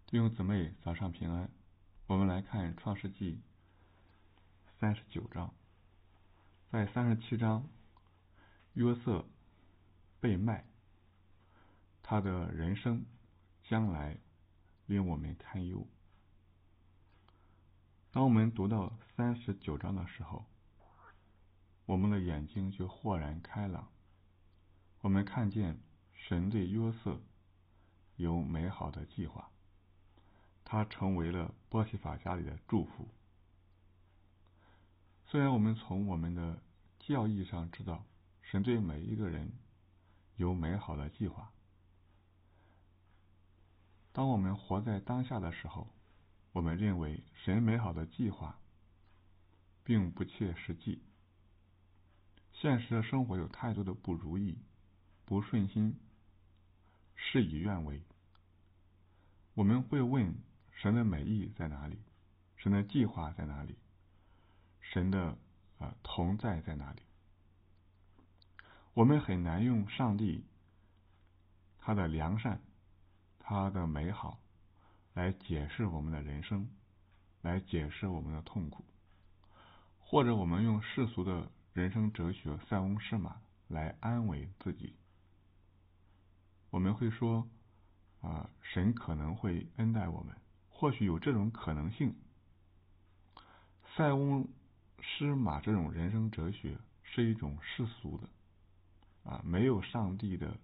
弟兄姊妹，早上平安。我们来看创世纪39章。在37章，约瑟被卖，他的人生将来令我们堪忧。当我们读到39章的时候，我们的眼睛就豁然开朗，我们看见神对约瑟有美好的计划，他成为了波提法家里的祝福。虽然我们从我们的教义上知道神对每一个人有美好的计划，当我们活在当下的时候，我们认为神美好的计划并不切实际。现实的生活有太多的不如意、不顺心、事与愿违。我们会问神的美意在哪里？神的计划在哪里？神的同在在哪里？我们很难用上帝他的良善、他的美好来解释我们的人生，来解释我们的痛苦，或者我们用世俗的人生哲学塞翁失马来安慰自己。我们会说神可能会恩待我们，或许有这种可能性。塞翁失马这种人生哲学是一种世俗的没有上帝的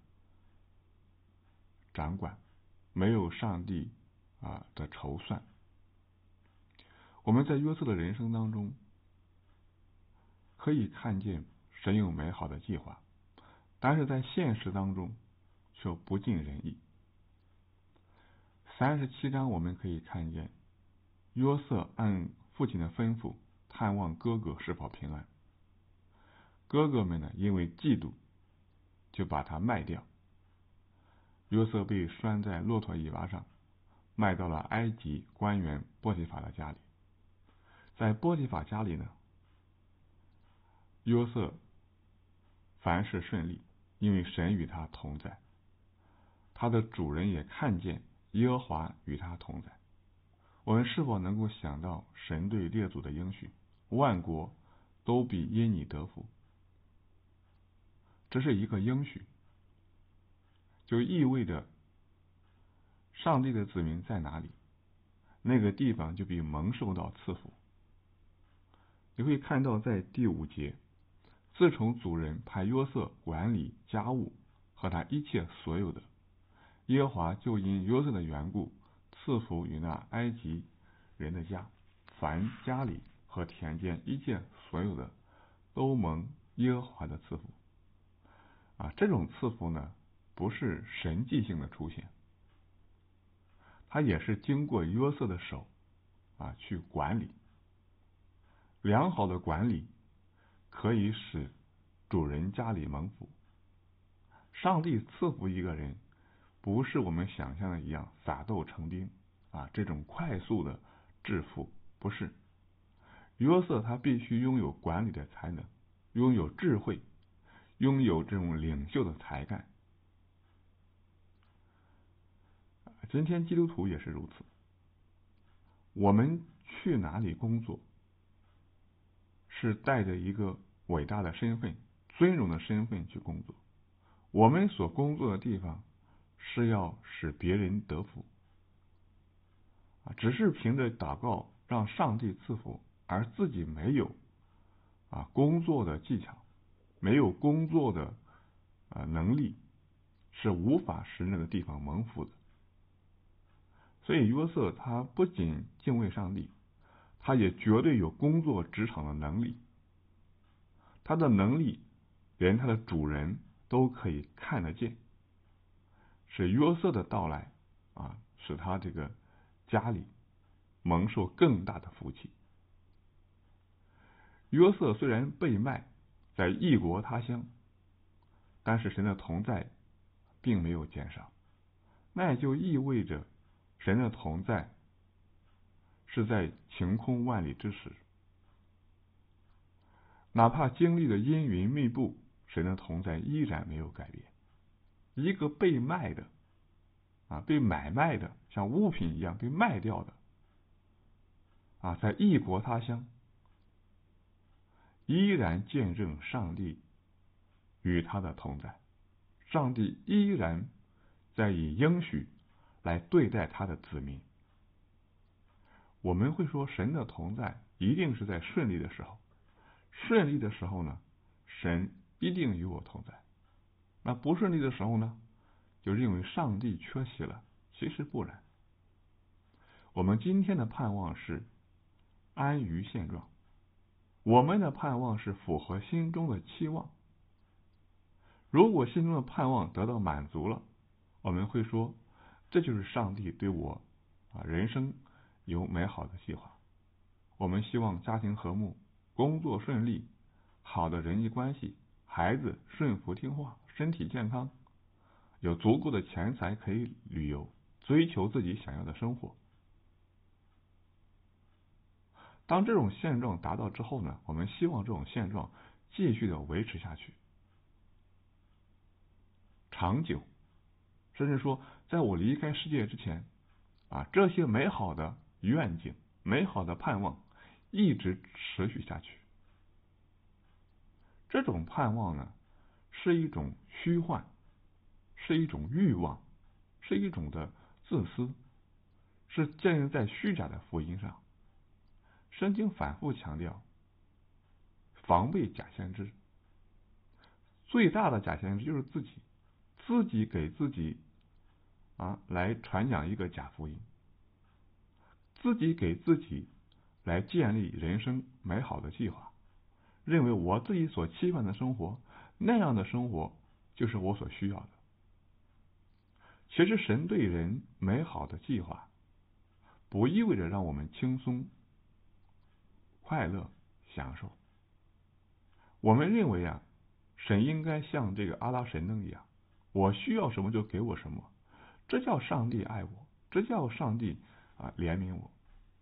掌管，没有上帝的筹算。我们在约瑟的人生当中可以看见神有美好的计划，但是在现实当中却不尽人意。37章我们可以看见约瑟按父亲的吩咐探望哥哥是否平安，哥哥们呢因为嫉妒就把他卖掉。约瑟被拴在骆驼尾巴上，卖到了埃及官员波提法的家里。在波提法家里呢，约瑟凡事顺利，因为神与他同在，他的主人也看见耶和华与他同在。我们是否能够想到神对列祖的应许，万国都必因你得福？这是一个应许，就意味着上帝的子民在哪里，那个地方就必蒙受到赐福。你会看到在第5节，自从主人派约瑟管理家务和他一切所有的，耶和华就因约瑟的缘故赐福于那埃及人的家，凡家里和田间一切所有的都蒙耶和华的赐福。这种赐福呢，不是神迹性的出现，它也是经过约瑟的手去管理。良好的管理可以使主人家里蒙福。上帝赐福一个人，不是我们想象的一样撒豆成兵这种快速的致富，不是。约瑟他必须拥有管理的才能，拥有智慧，拥有这种领袖的才干。今天基督徒也是如此，我们去哪里工作，是带着一个伟大的身份、尊荣的身份去工作。我们所工作的地方是要使别人得福只是凭着祷告让上帝赐福，而自己没有工作的技巧，没有工作的能力，是无法使那个地方蒙福的。所以约瑟他不仅敬畏上帝，他也绝对有工作职场的能力。他的能力连他的主人都可以看得见，是约瑟的到来使他这个家里蒙受更大的福气。约瑟虽然被卖在异国他乡，但是神的同在并没有减少，那也就意味着神的同在是在晴空万里之时，哪怕经历了阴云密布，神的同在依然没有改变。一个被卖的被买卖的，像物品一样被卖掉的在异国他乡依然见证上帝与他的同在，上帝依然在以应许来对待他的子民。我们会说神的同在一定是在顺利的时候，顺利的时候呢，神一定与我同在。那不顺利的时候呢，就认为上帝缺席了，其实不然。我们今天的盼望是安于现状，我们的盼望是符合心中的期望。如果心中的盼望得到满足了，我们会说这就是上帝对我人生有美好的计划。我们希望家庭和睦，工作顺利，好的人际关系，孩子顺服听话，身体健康，有足够的钱财可以旅游，追求自己想要的生活。当这种现状达到之后呢，我们希望这种现状继续的维持下去，长久，甚至说在我离开世界之前这些美好的愿景、美好的盼望一直持续下去。这种盼望呢，是一种虚幻，是一种欲望，是一种的自私，是建立在虚假的福音上。圣经反复强调防备假先知，最大的假先知就是自己给自己来传讲一个假福音，自己给自己来建立人生美好的计划，认为我自己所期盼的生活，那样的生活就是我所需要的。其实神对人美好的计划不意味着让我们轻松快乐享受。我们认为神应该像这个阿拉神灯一样，我需要什么就给我什么，这叫上帝爱我，这叫上帝怜悯我。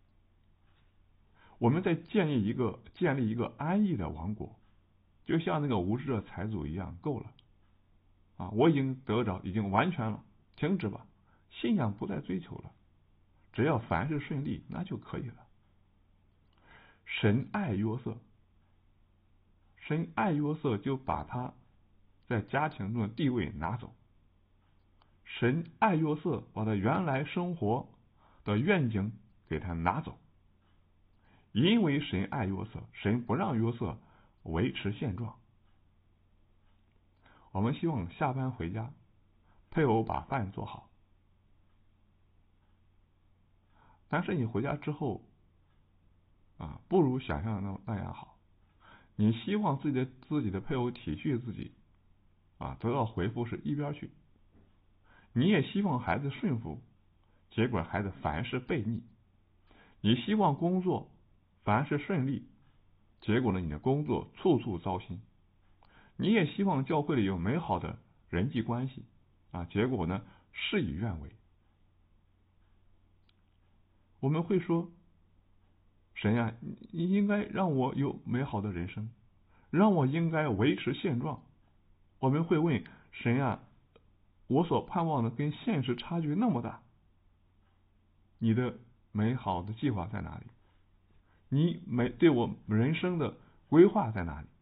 我们在建立一个安逸的王国，就像那个无知的财主一样，够了我已经得着，已经完全了，停止吧，信仰不再追求了，只要凡事顺利那就可以了。神爱约瑟，神爱约瑟就把他在家庭中的地位拿走，神爱约瑟把他原来生活的愿景给他拿走。因为神爱约瑟，神不让约瑟维持现状。我们希望下班回家，配偶把饭做好，但是你回家之后不如想象的那样好。你希望自己的配偶体恤自己得到回复是一边去。你也希望孩子顺服，结果孩子凡事悖逆。你希望工作凡事顺利，结果呢，你的工作处处糟心。你也希望教会里有美好的人际关系结果呢，事与愿违。我们会说，神你应该让我有美好的人生，让我应该维持现状。我们会问神我所盼望的跟现实差距那么大，你的美好的计划在哪里？你对我人生的规划在哪里？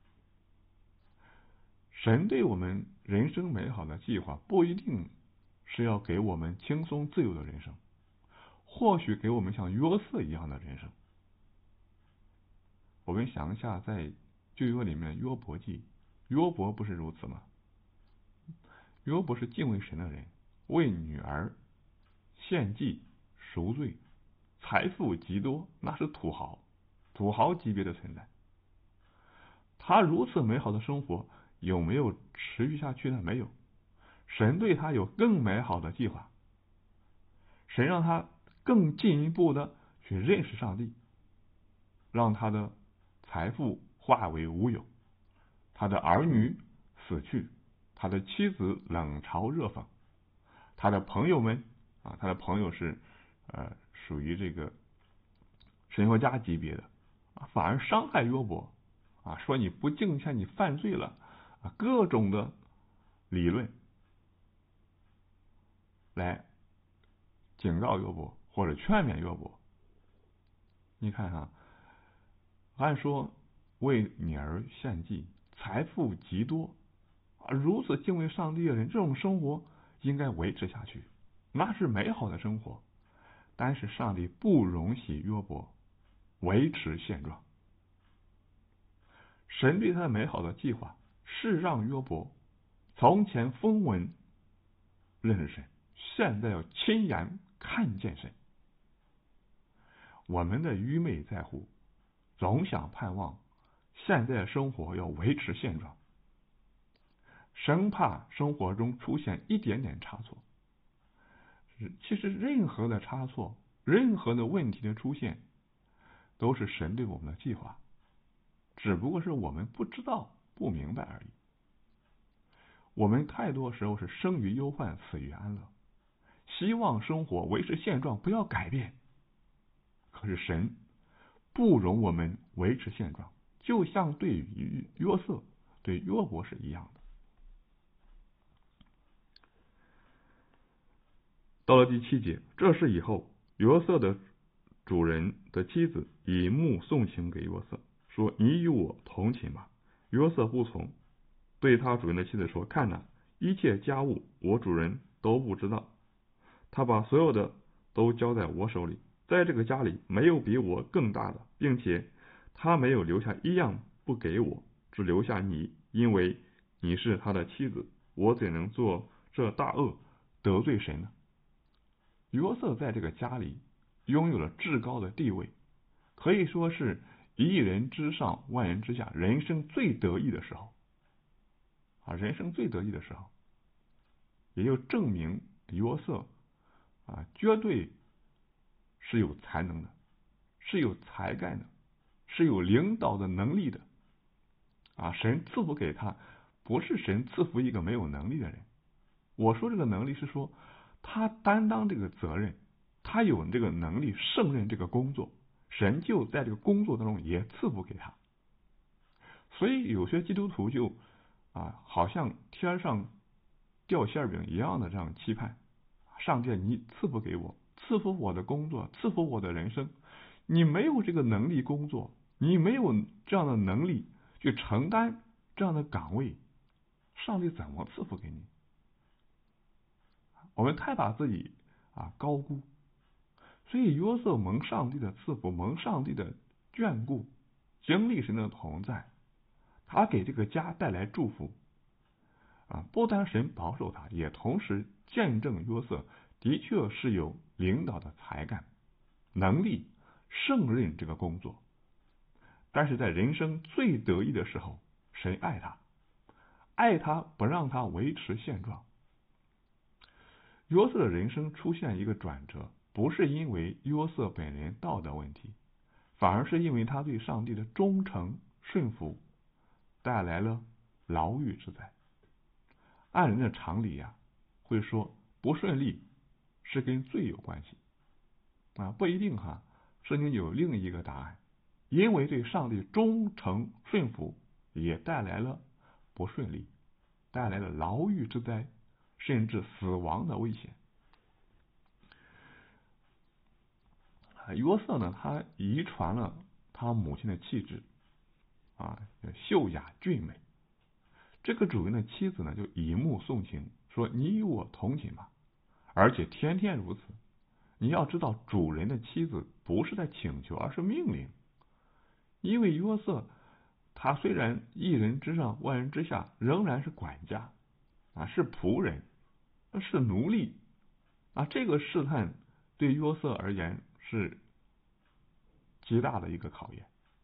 神对我们人生美好的计划不一定是要给我们轻松自由的人生，或许给我们像约瑟一样的人生。我们想一下，在旧约里面约伯记，约伯不是如此吗？约伯是敬畏神的人，为女儿献祭赎罪，财富极多，那是土豪级别的存在。他如此美好的生活有没有持续下去呢？没有。神对他有更美好的计划，神让他更进一步的去认识上帝，让他的财富化为乌有，他的儿女死去，他的妻子冷嘲热讽，他的朋友们他的朋友是属于这个神学家级别的反而伤害约伯说你不敬虔，你犯罪了各种的理论来警告约伯或者劝勉约伯。你看哈，按说为你儿献祭，财富极多，如此敬畏上帝的人，这种生活应该维持下去，那是美好的生活。但是上帝不容许约伯维持现状。神对他美好的计划是让约伯从前风闻认识神，现在要亲眼看见神。我们的愚昧在乎，总想盼望现在的生活要维持现状，生怕生活中出现一点点差错。其实任何的差错，任何的问题的出现，都是神对我们的计划，只不过是我们不知道不明白而已。我们太多时候是生于忧患，死于安乐，希望生活维持现状，不要改变。可是神不容我们维持现状，就像对于约瑟、对约伯是一样的。到了第7节，这事以后，约瑟的主人的妻子以目送情给约瑟，说：“你与我同寝吧。”约瑟不从，对他主人的妻子说：“看哪，一切家务我主人都不知道，他把所有的都交在我手里，在这个家里没有比我更大的，并且他没有留下一样不给我，只留下你，因为你是他的妻子，我怎能做这大恶得罪神呢？”约瑟在这个家里拥有了至高的地位，可以说是一人之上，万人之下，人生最得意的时候人生最得意的时候，也就证明约瑟绝对是有才能的，是有才干的，是有领导的能力的神赐福给他，不是神赐福一个没有能力的人。我说这个能力是说他担当这个责任，他有这个能力胜任这个工作，神就在这个工作当中也赐福给他。所以有些基督徒就好像天上掉馅饼一样的这样期盼，上帝你赐福给我，赐福我的工作，赐福我的人生。你没有这个能力工作，你没有这样的能力去承担这样的岗位，上帝怎么赐福给你？我们太把自己高估，所以约瑟蒙上帝的赐福，蒙上帝的眷顾，经历神的同在，他给这个家带来祝福不单神保守他，也同时见证约瑟的确是有领导的才干，能力胜任这个工作。但是在人生最得意的时候，神爱他不让他维持现状。约瑟的人生出现一个转折，不是因为约瑟本人道德问题，反而是因为他对上帝的忠诚顺服带来了牢狱之灾。按人的常理会说不顺利是跟罪有关系不一定圣经有另一个答案，因为对上帝忠诚顺服也带来了不顺利，带来了牢狱之灾，甚至死亡的危险。约瑟呢，他遗传了他母亲的气质秀雅俊美。这个主人的妻子呢，就以目送情，说你与我同寝吧，而且天天如此。你要知道，主人的妻子不是在请求，而是命令。因为约瑟他虽然一人之上，万人之下，仍然是管家是仆人，是奴隶这个试探对约瑟而言是极大的一个考验。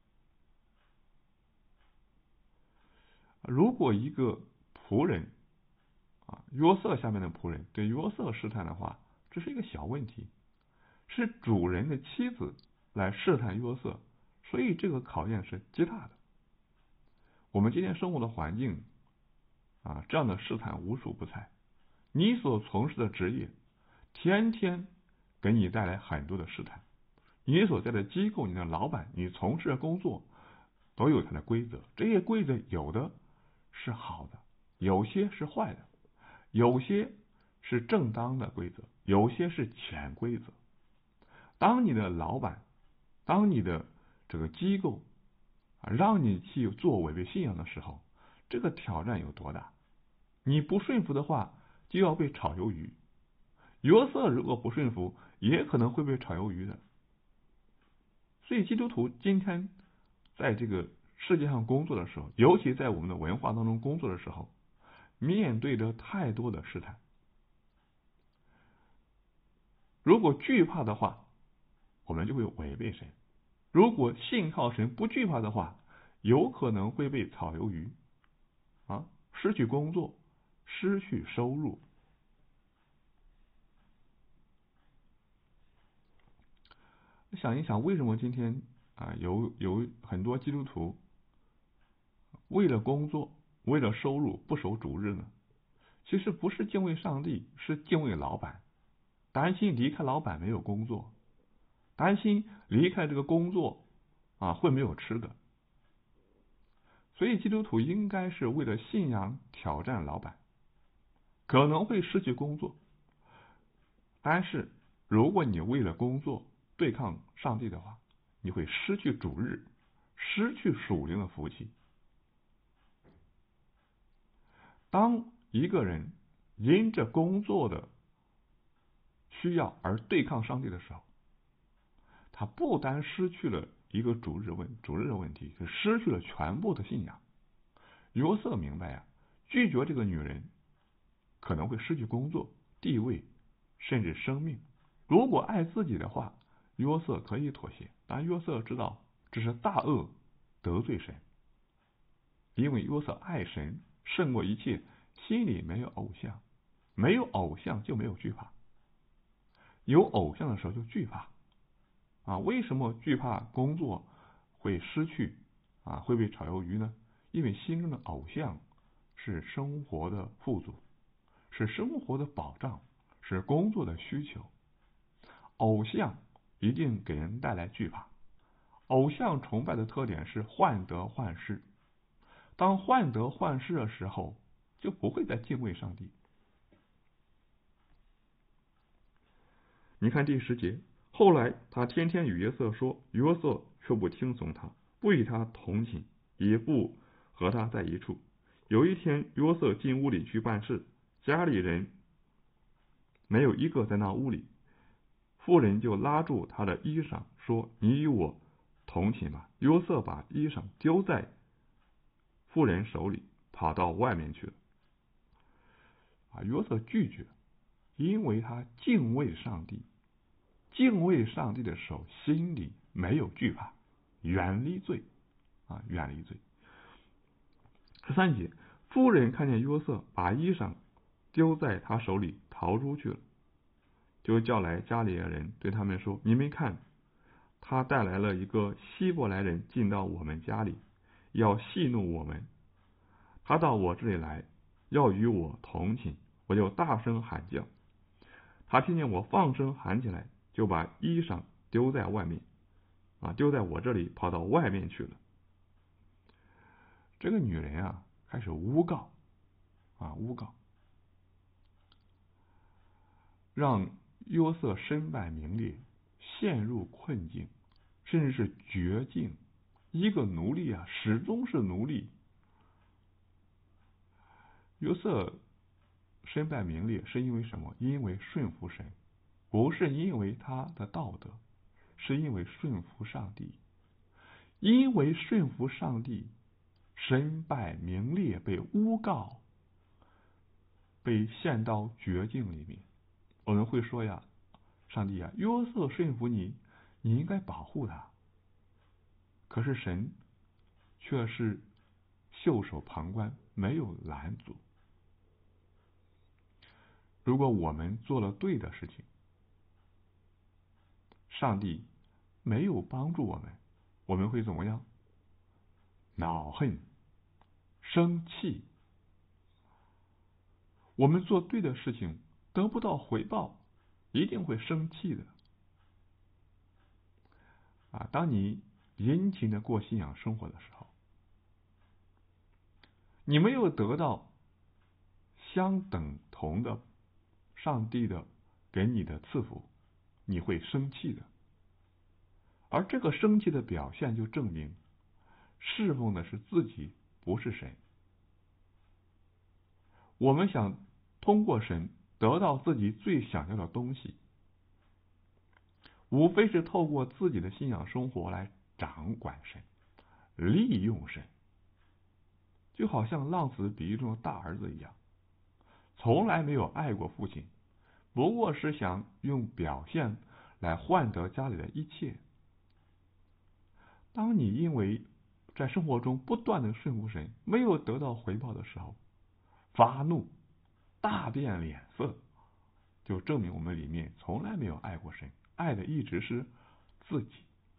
如果一个仆人约瑟下面的仆人对约瑟试探的话，这是一个小问题，是主人的妻子来试探约瑟，所以这个考验是极大的。我们今天生活的环境这样的试探无处不在，你所从事的职业天天给你带来很多的试探，你所在的机构，你的老板，你从事的工作都有它的规则，这些规则有的是好的，有些是坏的，有些是正当的规则， 有些是潜规则。当你的老板，当你的这个机构让你去做违背信仰的时候，这个挑战有多大？你不顺服的话，就要被炒鱿鱼。约瑟如果不顺服，也可能会被炒鱿鱼的。所以基督徒今天在这个世界上工作的时候，尤其在我们的文化当中工作的时候，面对着太多的试探。如果惧怕的话，我们就会违背神；如果信靠神不惧怕的话，有可能会被炒鱿鱼失去工作，失去收入。想一想，为什么今天有很多基督徒为了工作，为了收入不守主日呢？其实不是敬畏上帝，是敬畏老板，担心离开老板没有工作，担心离开这个工作会没有吃的。所以基督徒应该是为了信仰挑战老板，可能会失去工作，但是如果你为了工作对抗上帝的话，你会失去主日，失去属灵的福气。当一个人因着工作的需要而对抗上帝的时候，他不单失去了一个主日的问题，是失去了全部的信仰。约瑟明白拒绝这个女人可能会失去工作、地位，甚至生命。如果爱自己的话，约瑟可以妥协，但约瑟知道这是大恶，得罪神。因为约瑟爱神胜过一切，心里没有偶像，没有偶像就没有惧怕，有偶像的时候就惧怕为什么惧怕工作会失去会被炒鱿鱼呢？因为心中的偶像是生活的富足，是生活的保障，是工作的需求。偶像一定给人带来惧怕。偶像崇拜的特点是患得患失，当患得患失的时候，就不会再敬畏上帝。你看第10节，后来他天天与约瑟说，约瑟却不听从他，不与他同寝，也不和他在一处。有一天，约瑟进屋里去办事，家里人没有一个在那屋里，妇人就拉住他的衣裳说，你与我同寝吧。约瑟把衣裳丢在妇人手里，跑到外面去了。约瑟拒绝，因为他敬畏上帝。敬畏上帝的时候，心里没有惧怕，远离罪远离罪。13节，妇人看见约瑟把衣裳丢在他手里，逃出去了，就叫来家里的人，对他们说，你们看，他带来了一个希伯来人进到我们家里，要戏弄我们。他到我这里来，要与我同寝，我就大声喊叫。他听见我放声喊起来，就把衣裳丢在外面丢在我这里，跑到外面去了。这个女人开始诬告让约瑟身败名裂，陷入困境，甚至是绝境。一个奴隶始终是奴隶。约瑟身败名裂是因为什么？因为顺服神，不是因为他的道德，是因为顺服上帝。因为顺服上帝，身败名裂，被诬告，被陷到绝境里面。我们会说上帝约瑟顺服你，你应该保护他。可是神却是袖手旁观，没有拦阻。如果我们做了对的事情，上帝没有帮助我们，我们会怎么样？恼恨、生气。我们做对的事情得不到回报，一定会生气的当你殷勤的过信仰生活的时候，你没有得到相等同的上帝的给你的赐福，你会生气的。而这个生气的表现就证明侍奉的是自己，不是神。我们想通过神得到自己最想要的东西，无非是透过自己的信仰生活来掌管神，利用神，就好像浪子比喻中的大儿子一样，从来没有爱过父亲，不过是想用表现来换得家里的一切。当你因为在生活中不断的顺服神，没有得到回报的时候，发怒，大变脸色，就证明我们里面从来没有爱过神，爱的一直是自己。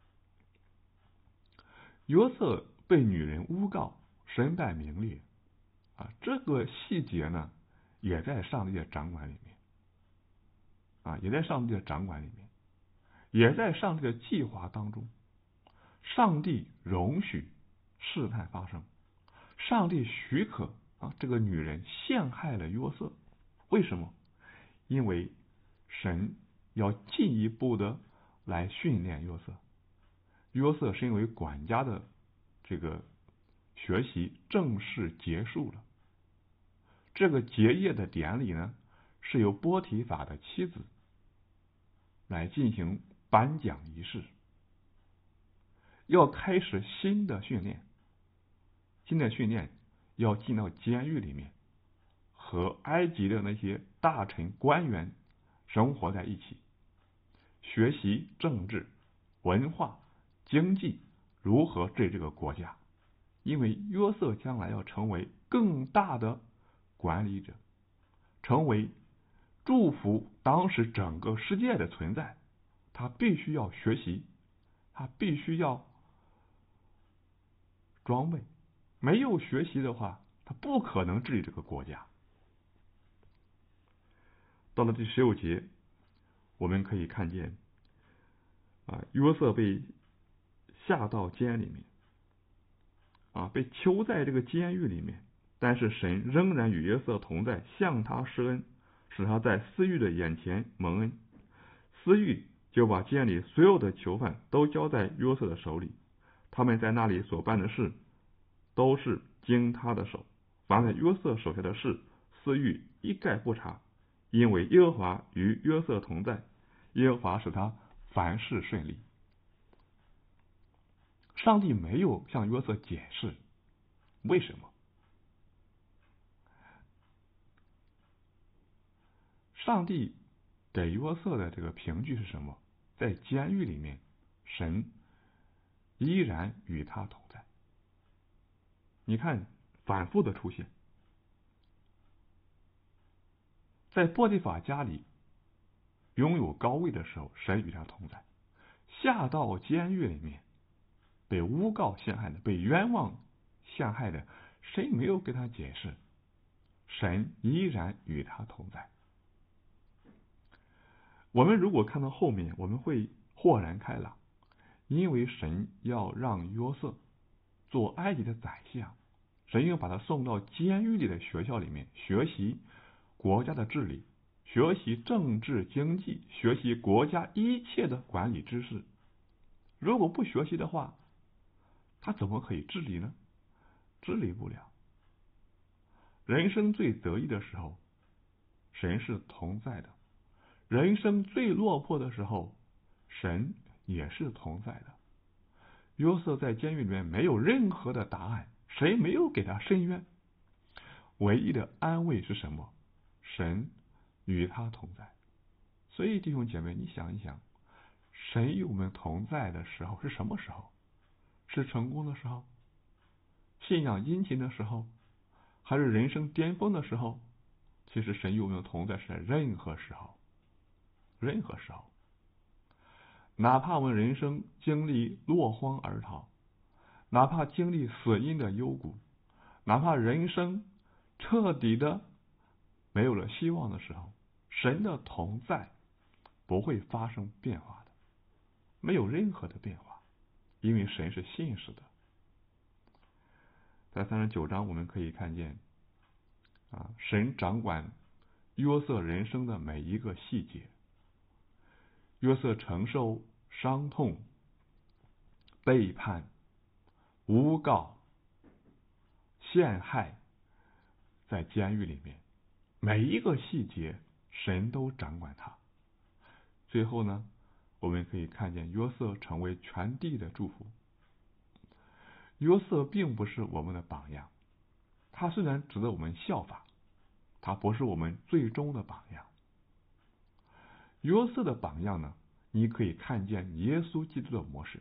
约瑟被女人诬告，身败名裂这个细节呢，也在上帝的掌管里面也在上帝的掌管里面，也在上帝的计划当中。上帝容许试探发生，上帝许可这个女人陷害了约瑟。为什么？因为神要进一步的来训练约瑟。约瑟身为管家的这个学习正式结束了。这个结业的典礼呢，是由波提法的妻子来进行颁奖仪式，要开始新的训练。新的训练要进到监狱里面，和埃及的那些大臣官员生活在一起，学习政治、文化、经济如何治这个国家。因为约瑟将来要成为更大的管理者，成为祝福当时整个世界的存在，他必须要学习，他必须要装备。没有学习的话，他不可能治理这个国家。到了第16节，我们可以看见约瑟被下到监里面被囚在这个监狱里面，但是神仍然与约瑟同在，向他施恩，使他在司狱的眼前蒙恩。司狱就把监里所有的囚犯都交在约瑟的手里，他们在那里所办的事都是经他的手，凡在约瑟手下的事，司狱一概不查，因为耶和华与约瑟同在，耶和华使他凡事顺利。上帝没有向约瑟解释为什么。上帝给约瑟的这个凭据是什么？在监狱里面，神依然与他同在。你看，反复的出现，在波提法家里拥有高位的时候，神与他同在；下到监狱里面，被诬告陷害的，被冤枉陷害的，谁没有给他解释？神依然与他同在。我们如果看到后面，我们会豁然开朗，因为神要让约瑟做埃及的宰相，神要把他送到监狱里的学校里面学习国家的治理，学习政治经济，学习国家一切的管理知识。如果不学习的话，他怎么可以治理呢？治理不了。人生最得意的时候，神是同在的；人生最落魄的时候，神也是同在的。约瑟在监狱里面没有任何的答案，谁没有给他伸冤？唯一的安慰是什么？神与他同在。所以弟兄姐妹，你想一想，神与我们同在的时候是什么时候？是成功的时候，信仰殷勤的时候，还是人生巅峰的时候？其实神与我们同在是在任何时候，任何时候。哪怕我们人生经历落荒而逃，哪怕经历死荫的幽谷，哪怕人生彻底的没有了希望的时候，神的同在不会发生变化的，没有任何的变化，因为神是信实的。在39章我们可以看见神掌管约瑟人生的每一个细节， 约瑟承受伤痛、背叛、诬告、陷害，在监狱里面，每一个细节神都掌管他。最后呢，我们可以看见约瑟成为全地的祝福。约瑟并不是我们的榜样，他虽然值得我们效法，他不是我们最终的榜样。约瑟的榜样呢，你可以看见耶稣基督的模式。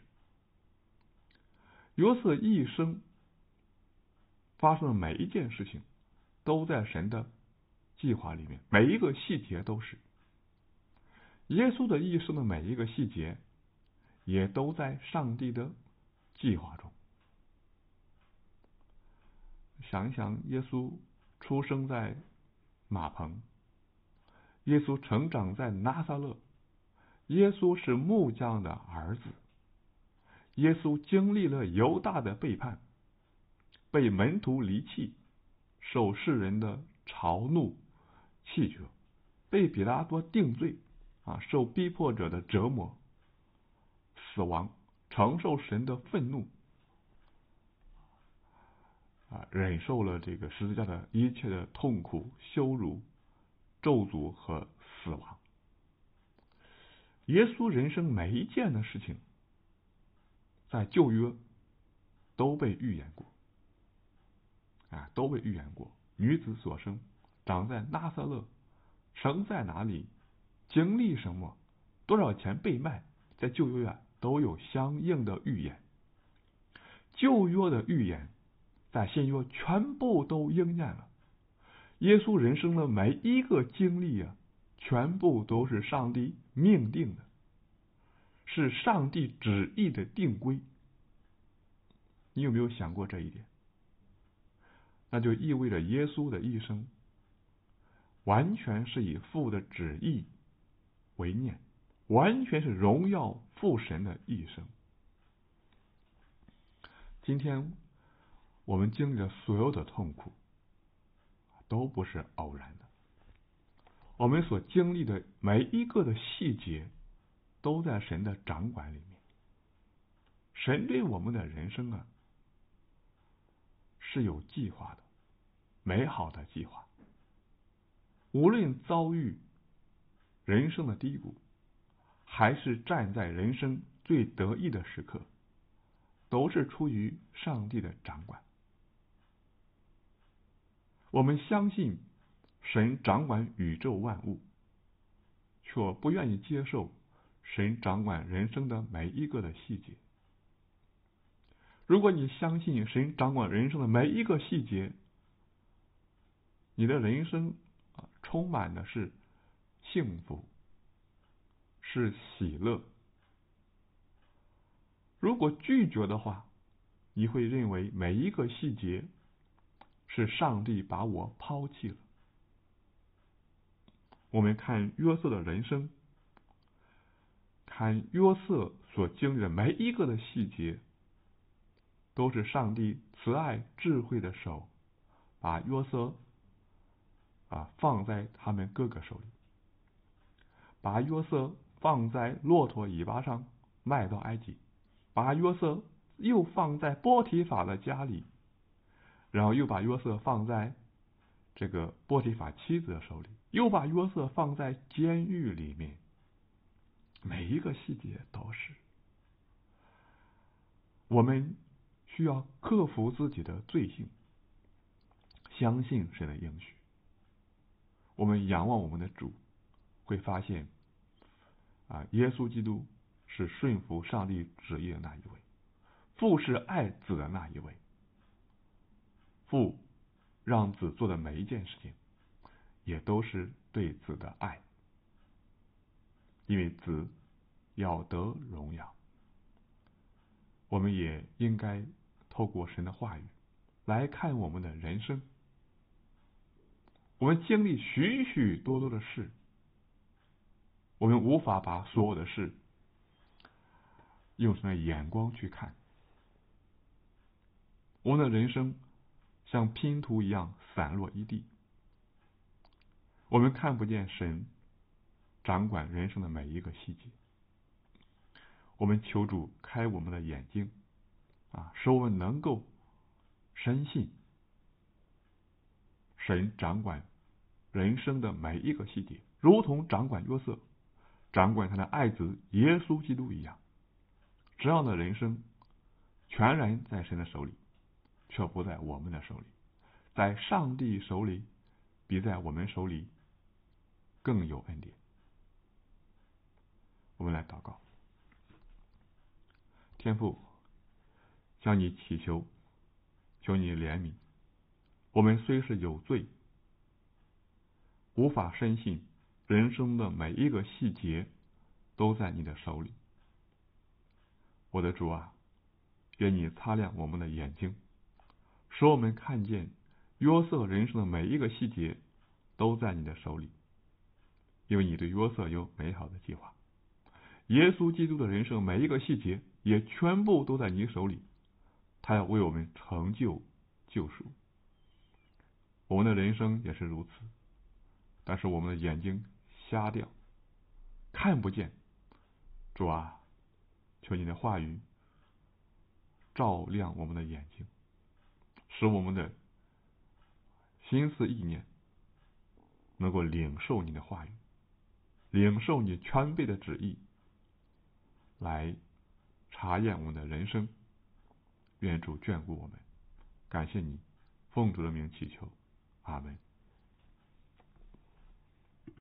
约瑟一生发生的每一件事情都在神的计划里面，每一个细节都是。耶稣的一生的每一个细节也都在上帝的计划中。想一想，耶稣出生在马棚，耶稣成长在拿撒勒，耶稣是木匠的儿子，耶稣经历了犹大的背叛，被门徒离弃，受世人的嘲怒弃绝，被彼拉多定罪，受逼迫者的折磨，死亡，承受神的愤怒，忍受了这个十字架的一切的痛苦、羞辱、咒诅和死亡。耶稣人生每一件的事情，在旧约都被预言过，都被预言过。女子所生，长在拿撒勒，生在哪里，经历什么，多少钱被卖，在旧约都有相应的预言。旧约的预言在新约全部都应验了。耶稣人生的每一个经历全部都是上帝命定的，是上帝旨意的定规。你有没有想过这一点？那就意味着耶稣的一生完全是以父的旨意为念，完全是荣耀父神的一生。今天我们经历的所有的痛苦都不是偶然的，我们所经历的每一个的细节都在神的掌管里面。神对我们的人生是有计划的，美好的计划。无论遭遇人生的低谷，还是站在人生最得意的时刻，都是出于上帝的掌管。我们相信神掌管宇宙万物，却不愿意接受神掌管人生的每一个的细节。如果你相信神掌管人生的每一个细节，你的人生充满的是幸福，是喜乐。如果拒绝的话，你会认为每一个细节是上帝把我抛弃了。我们看约瑟的人生，看约瑟所经历的每一个的细节，都是上帝慈爱智慧的手把约瑟放在他们哥哥手里，把约瑟放在骆驼尾巴上卖到埃及，把约瑟又放在波提法的家里，然后又把约瑟放在这个波提法妻子的手里，又把约瑟放在监狱里面。每一个细节都是。我们需要克服自己的罪性，相信神的应许。我们仰望我们的主，会发现耶稣基督是顺服上帝旨意的那一位，父是爱子的那一位，父让子做的每一件事情也都是对子的爱，因为子要得荣耀。我们也应该透过神的话语来看我们的人生。我们经历许许多多的事，我们无法把所有的事用神的眼光去看。我们的人生像拼图一样散落一地，我们看不见神掌管人生的每一个细节。 我们求主开我们的眼睛使我们能够深信神掌管人生的每一个细节，如同掌管约瑟，掌管他的爱子耶稣基督一样。这样的人生全然在神的手里，却不在我们的手里。在上帝手里比在我们手里更有恩典。我们来祷告。天父，向你祈求，求你怜悯。我们虽是有罪，无法深信人生的每一个细节都在你的手里。我的主啊，愿你擦亮我们的眼睛，使我们看见约瑟人生的每一个细节都在你的手里，因为你对约瑟有美好的计划。耶稣基督的人生每一个细节也全部都在你手里，他要为我们成就救赎。我们的人生也是如此，但是我们的眼睛瞎掉，看不见。主啊，求你的话语照亮我们的眼睛，使我们的心思意念能够领受你的话语，领受你全备的旨意，来查验我们的人生。愿主眷顾我们。感谢你，奉主的名祈求，阿门。